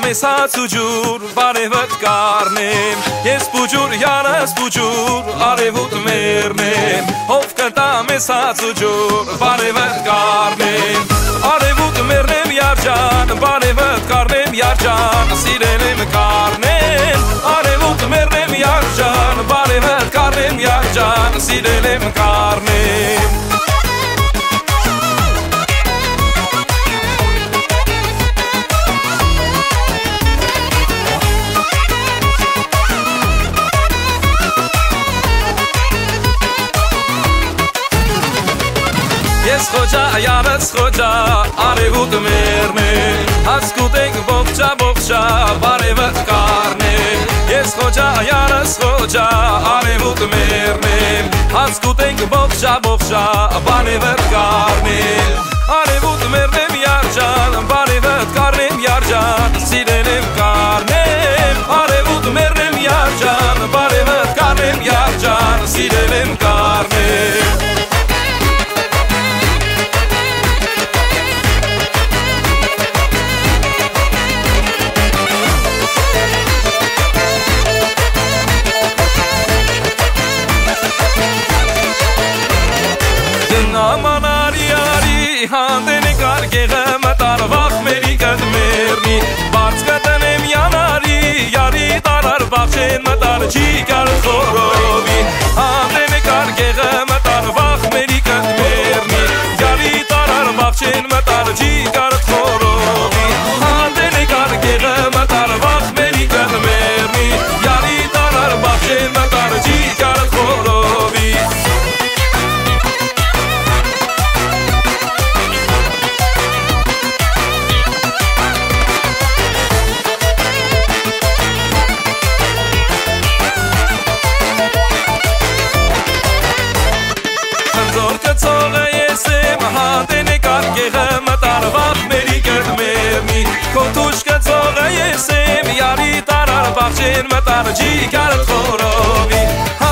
մեզ հաց ու ջուր, բարևդ կարնեմ, ես բուջուր, յանս բուջուր, արևուտ մերնեմ, ով կտա մեզ հաց ու ջուր, բարևդ կարնեմ, արևուտ մերնեմ յարջան, բարևդ կարնեմ յարջան, սիրել եմ կարնեմ, արևուտ մերնեմ յարջան, բարևդ կարնեմ յարջան, սիրել եմ կարնեմ Ես խոջա, յանս խոջա, արևուտ մերնեմ, հասկուտենք բողջա, բողջա, բարևդ կարնեմ, ես խոջա, յանս խոջա, արևուտ մերնեմ, հասկուտենք բողջա, բողջա, բարևդ կարնեմ, արևուտ մերնեմ յարջան, բարևդ կարնեմ յարջան, սիրել եմ կարնեմ, արևուտ մերնեմ յարջան, բարևդ կարնեմ յարջան, սիրել եմ կարնեմ Aman ari handen kargegă mătar vaq meri kadmerni barz katanem yanari yari tarar baxen mătar jigar khorovi handen kargegă mătar vaq meri kadmerni yari tarar baxen mătar jigar khorovi handen kargegă mătar vaq meri kadmerni yari tarar baxen mătar jigar khorovi Կծողը ես եմ հանդեն է կարգեղը մտար վաղ մերի կրմերնի Կոթուշ կծողը ես եմ յարի տարար բաղջեն մտար ջի կարդ խորովի